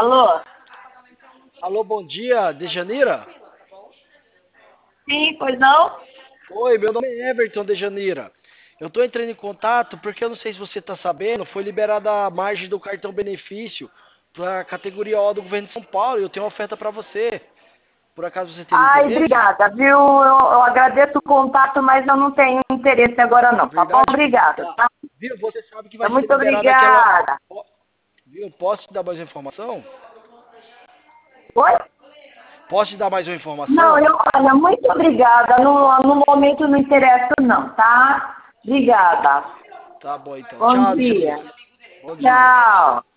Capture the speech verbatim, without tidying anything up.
Alô? Alô, bom dia, Dejanira? Sim, pois não? Oi, meu nome é Everton Dejanira. Eu tô entrando em contato porque eu não sei se você tá sabendo, foi liberada a margem do cartão benefício para a categoria O do governo de São Paulo e eu tenho uma oferta para você. Por acaso você teria Ai, interesse? obrigada, viu? Eu, eu agradeço o contato, mas eu não tenho interesse agora não, tá bom? Verdade? Obrigada, Tá. tá? Viu? Você sabe que Tá, vai ser muito liberada aquela. obrigada. Viu? Posso te dar mais uma informação? Oi? Posso te dar mais uma Não, informação? eu, olha, muito obrigada. No, no momento não interessa não, tá? Obrigada. Tá bom então. Bom Tchau, dia. Dejanira. Bom dia. Tchau.